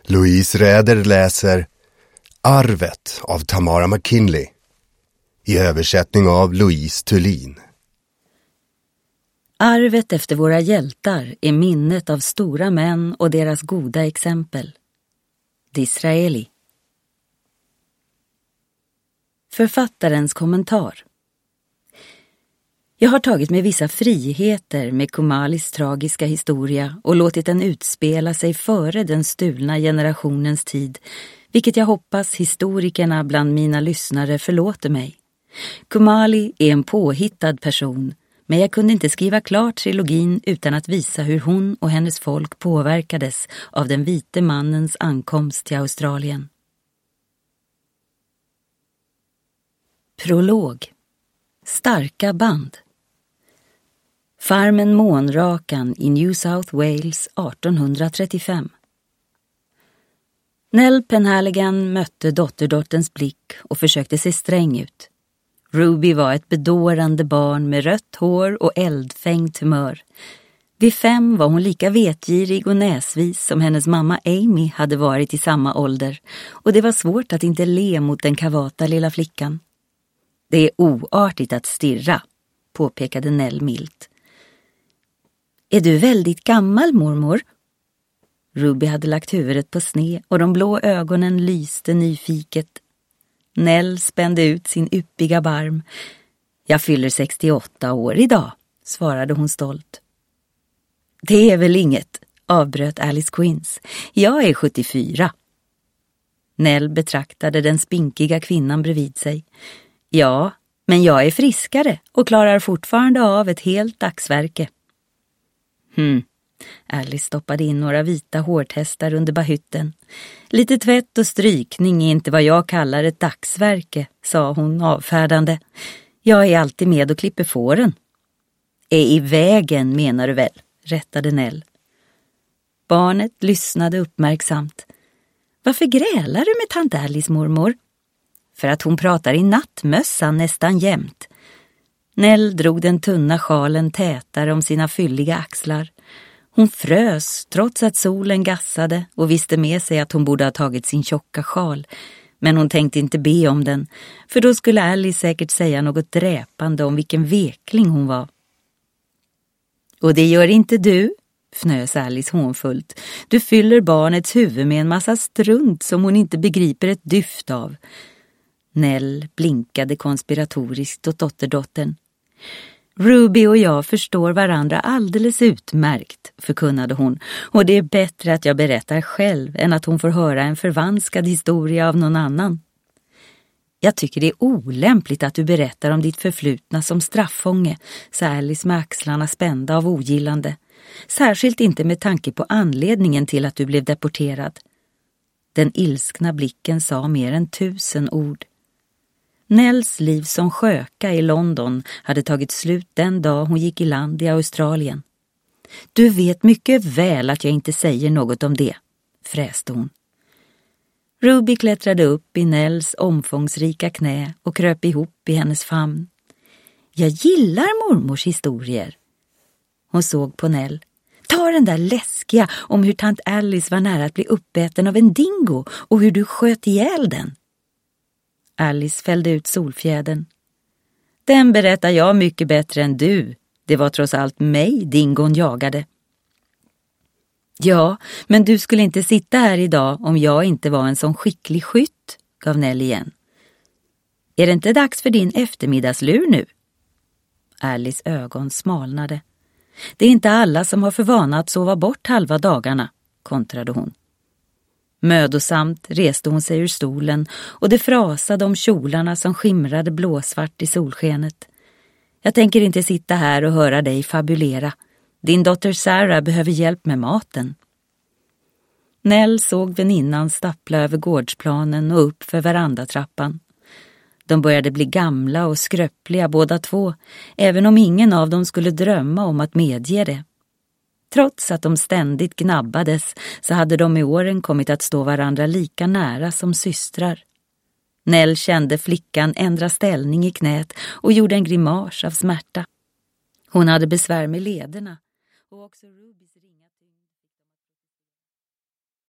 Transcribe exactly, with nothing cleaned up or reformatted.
Louise Räder läser Arvet av Tamara McKinley i översättning av Louise Thulin. Arvet efter våra hjältar är minnet av stora män och deras goda exempel. Disraeli. Författarens kommentar. Jag har tagit med vissa friheter med Kumalis tragiska historia och låtit den utspela sig före den stulna generationens tid, vilket jag hoppas historikerna bland mina lyssnare förlåter mig. Kumali är en påhittad person, men jag kunde inte skriva klart trilogin utan att visa hur hon och hennes folk påverkades av den vite mannens ankomst till Australien. Prolog. Starka band. Farmen Månrakan i New South Wales artonhundratrettiofem. Nell Penhaligon mötte dotterdotterns blick och försökte se sträng ut. Ruby var ett bedårande barn med rött hår och eldfängt humör. Vid fem var hon lika vetgirig och näsvis som hennes mamma Amy hade varit i samma ålder, och det var svårt att inte le mot den kavata lilla flickan. Det är oartigt att stirra, påpekade Nell milt. Är du väldigt gammal, mormor? Ruby hade lagt huvudet på sne och de blå ögonen lyste nyfiket. Nell spände ut sin yppiga barm. Jag fyller sextioåtta år idag, svarade hon stolt. Det är väl inget, avbröt Alice Quinns. Jag är sjuttiofyra. Nell betraktade den spinkiga kvinnan bredvid sig. Ja, men jag är friskare och klarar fortfarande av ett helt dagsverke. Hmm. Alice stoppade in några vita hårtestar under bahytten. Lite tvätt och strykning är inte vad jag kallar ett dagsverke, sa hon avfärdande. Jag är alltid med och klipper fåren. Är i vägen, menar du väl, rättade Nell. Barnet lyssnade uppmärksamt. Varför grälar du med tant Alice, mormor? För att hon pratar i nattmössan nästan jämt. Nell drog den tunna sjalen tätare om sina fylliga axlar. Hon frös trots att solen gassade och visste med sig att hon borde ha tagit sin tjocka sjal. Men hon tänkte inte be om den, för då skulle Alice säkert säga något dräpande om vilken vekling hon var. Och det gör inte du, fnös Alice hånfullt. Du fyller barnets huvud med en massa strunt som hon inte begriper ett dyft av. Nell blinkade konspiratoriskt åt dotterdottern. Ruby och jag förstår varandra alldeles utmärkt, förkunnade hon, och det är bättre att jag berättar själv än att hon får höra en förvanskad historia av någon annan. Jag tycker det är olämpligt att du berättar om ditt förflutna som straffånge, sa Alice med axlarna spända av ogillande. Särskilt inte med tanke på anledningen till att du blev deporterad. Den ilskna blicken sa mer än tusen ord. Nells liv som sköka i London hade tagit slut den dag hon gick i land i Australien. Du vet mycket väl att jag inte säger något om det, fräste hon. Ruby klättrade upp i Nells omfångsrika knä och kröp ihop i hennes famn. Jag gillar mormors historier. Hon såg på Nell. Ta den där läskiga om hur tant Alice var nära att bli uppäten av en dingo och hur du sköt ihjäl den. Alice fällde ut solfjädern. Den berättar jag mycket bättre än du. Det var trots allt mig dingon jagade. Ja, men du skulle inte sitta här idag om jag inte var en sån skicklig skytt, gav Nell igen. Är det inte dags för din eftermiddagslur nu? Alice ögon smalnade. Det är inte alla som har för vana att sova bort halva dagarna, kontrade hon. Mödosamt reste hon sig ur stolen och det frasade om kjolarna som skimrade blåsvart i solskenet. Jag tänker inte sitta här och höra dig fabulera. Din dotter Sarah behöver hjälp med maten. Nell såg väninnan stappla över gårdsplanen och upp för verandatrappan. De började bli gamla och skröpliga båda två, även om ingen av dem skulle drömma om att medge det. Trots att de ständigt gnabbades så hade de i åren kommit att stå varandra lika nära som systrar. Nell kände flickan ändra ställning i knät och gjorde en grimas av smärta. Hon hade besvär med lederna och också Ruby